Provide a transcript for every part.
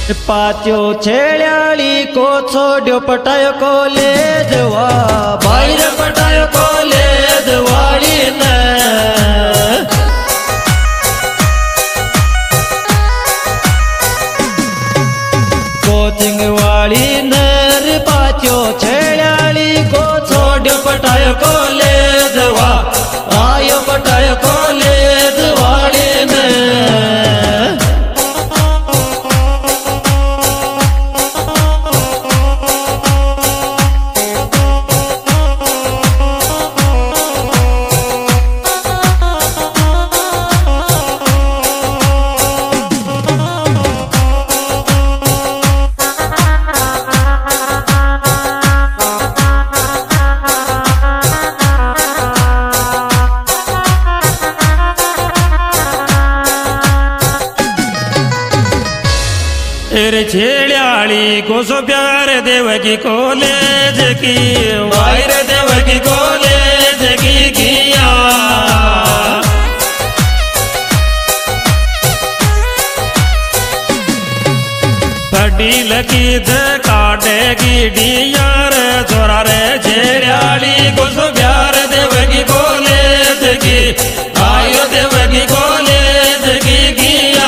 पाच्यो छेड़ाली को छोड्यो पटायो कॉलेज वा बाहर पटायो कॉलेज वाली ने कोचिंग वाली नर पाच्यो छेड़ाली को छोड्यो पटायो कॉलेज वा आयो पटायो कॉलेज वाली ने छेड़ाली को सो प्यार देवकी कॉलेज की वायर देवकी कॉलेज की किया पढ़ी लकी काटेगी डियार छोरा रे छेड़ाली को सो प्यार देवकी कॉलेज की आयो देवकी कॉलेज की किया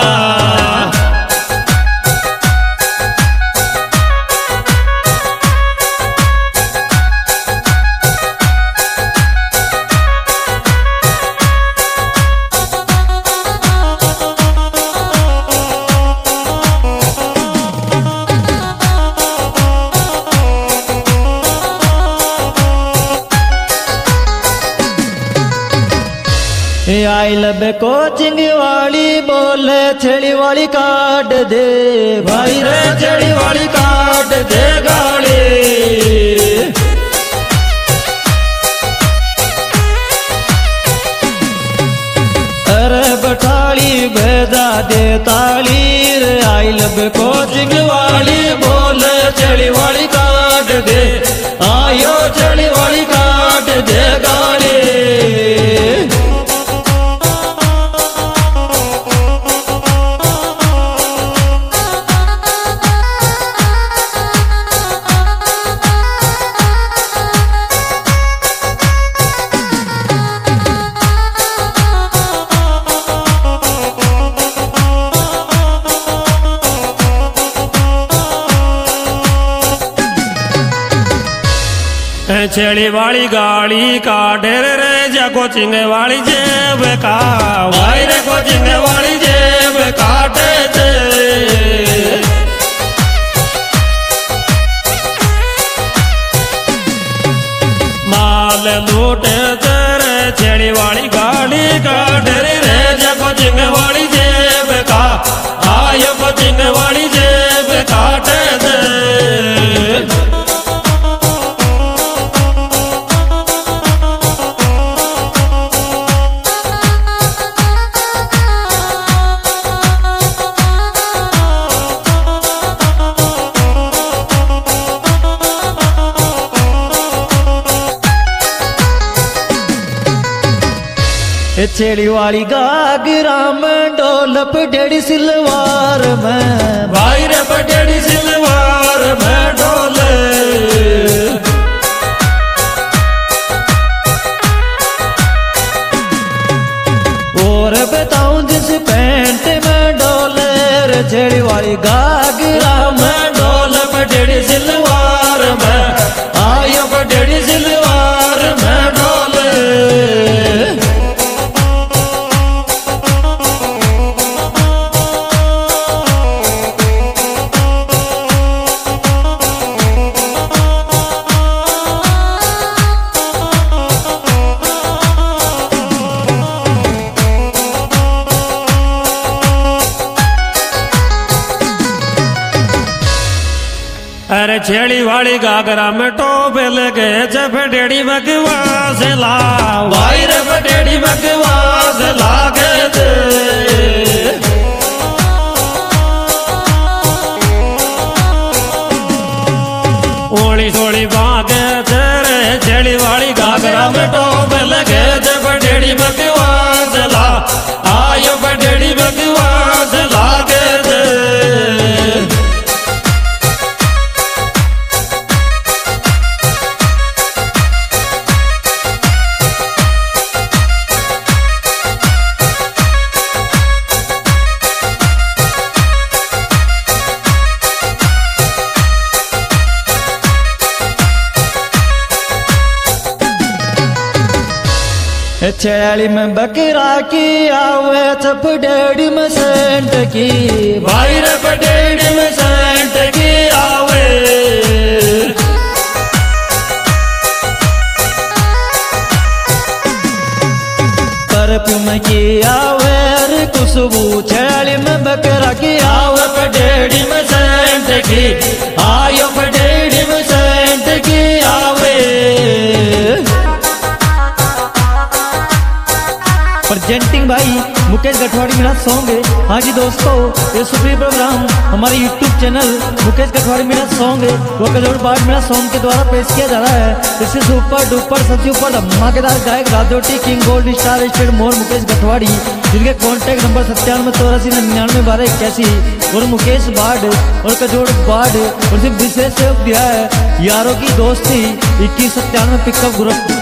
आई लब कोचिंग वाली बोले छेड़ी वाली काट दे भाई रे छेड़ी वाली काट दे गाड़ी अरे बटाली भेजा दे ताली रे आई लब कोचिंग वाली बोले छेड़ी वाली काट दे आयो छेड़ी वाली काट दे गाड़ी छेड़ी वाली गाड़ी का ढेर रे जा कोचिंग वाली जेब का वाई रे कोचिंग वाली जेब काटे थे माल लूटे तेरे छेड़ी वाली गाड़ी का ढेर रे जा कोचिंग वाली जेब का आयो कोचिंग वाली जेब काटे थे छेड़ी वाली गागरा में डोलप डेढ़ी सिलवार में भाई रे पटेड़ी सिलवार में डोले और बताऊं जिस पैंट में डोले रे छेड़ी वाली गागरा में डोलप डेढ़ी सिलवार में आयो पटेड़ी सिलवार में डोले अरे छेड़ी वाली गागरा में टोपे लगे जब डेढ़ी बकवास ला भाई रे बडेढ़ी बकवास लागे थे ओली थोड़ी बागे तेरे छेड़ी वाली गागरा में टोपे लगे जब डेढ़ी बकवास ला आयो बडेढ़ी बकवास लागे थे छेड़ी में बकरा की आवे चपडेड़ी में सेंट की भाई रे पडेड़ी में सेंट की आवे परफ्यूम की आवे रे खुशबू छेड़ी में बकरा की आवे पडेड़ी में सेंट की आयो पडेड़ी में सेंट की आवे प्रेजेंटिंग भाई मुकेश गठवाड़ी मेरा सॉन्ग है। हाँ जी दोस्तों, ये सुप्रीम प्रोग्राम हमारे यूट्यूब चैनल मुकेश गठवाड़ी मेरा सॉन्ग है वो करोड़ बार मेरा सॉन्ग के द्वारा पेश किया जा रहा है। इससे सुपर डुपर सबसे ऊपर धमाकेदार गायक Rajoti king gold star state मोर मुकेश गठवाड़ी, जिनके कॉन्टैक्ट नंबर 9784999181 और मुकेश बाढ़ और कजोड़ बाढ़ और सिर्फ विशेष सहयोग दिया है यारों की दोस्ती 2197 पिकअप ग्रुप।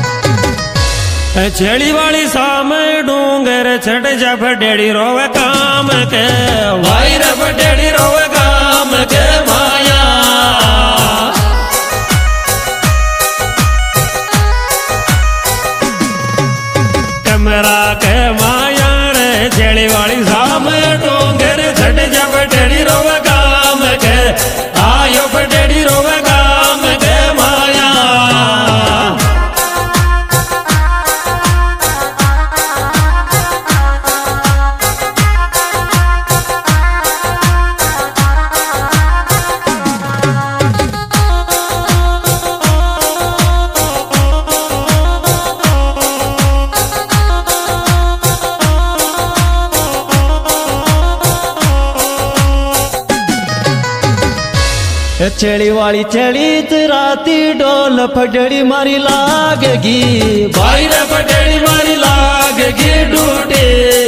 छेड़ी वाली सामे डूंगर छट जा फटेड़ी रोवे काम के भाई रे फटेड़ी रोवे काम के माया कमरा के माया रे छेड़ी वाली सामे डूंगर छट जा फटेड़ी रोवे काम के आयो फटेड़ी रोवे काम के माया छेड़ी वाली छेड़ी राती डोल फटड़ी मारी लागेगी भाई रे फटेड़ी मारी लागेगी डूटे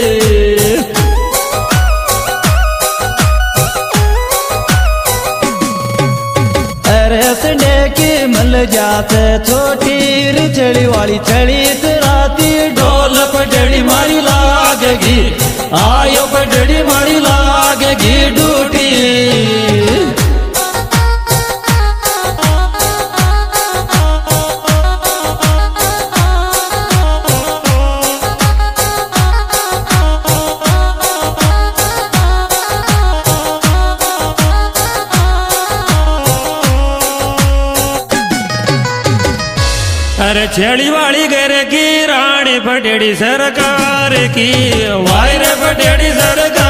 अरे संडे की मल जाते छोटी छेड़ी वाली छेड़ी राती डोल फटेड़ी मारी लागेगी आयो फटेड़ी मारी लागेगी डूटी अरे छेड़ी वाली घर की रानी फटेड़ी सरकार की वायरे फटेड़ी सरकार